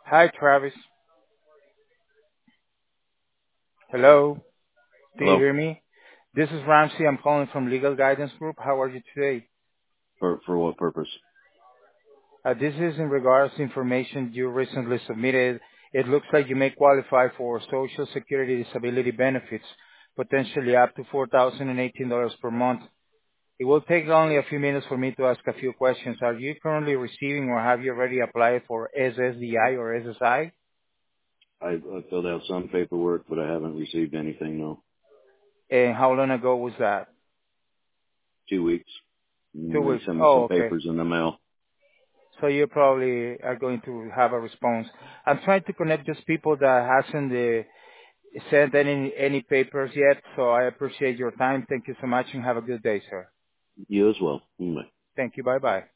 Hi, Travis. Hello. Do you Hello. hear me? This is Ramsey. I'm calling from Legal Guidance Group. How are you today? For what purpose? This is in regards to information you recently submitted. It looks like you may qualify for Social Security disability benefits, potentially up to $4,018 per month. It will take only a few minutes for me to ask a few questions. Are you currently receiving or have you already applied for SSDI or SSI? I filled out some paperwork, but I haven't received anything. No. And how long ago was that? 2 weeks. 2 They weeks. sent me some Oh, okay. papers in the mail. So you probably are going to have a response. I'm trying to connect just people that hasn't sent any papers yet. So I appreciate your time. Thank you so much and have a good day, sir. You as well. Bye. Thank you. Bye bye.